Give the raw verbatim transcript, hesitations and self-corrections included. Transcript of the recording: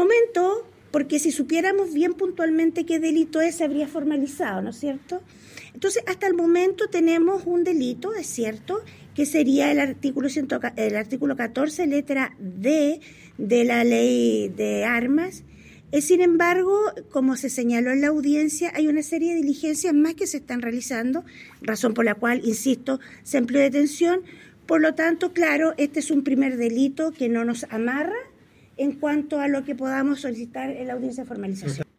momento, porque si supiéramos bien puntualmente qué delito es, se habría formalizado, ¿no es cierto? Entonces, hasta el momento tenemos un delito, es cierto, que sería el artículo, ciento, el artículo catorce, letra D de la ley de armas. Eh, sin embargo, como se señaló en la audiencia, hay una serie de diligencias más que se están realizando, razón por la cual, insisto, se empleó detención. Por lo tanto, claro, este es un primer delito que no nos amarra en cuanto a lo que podamos solicitar en la audiencia de formalización.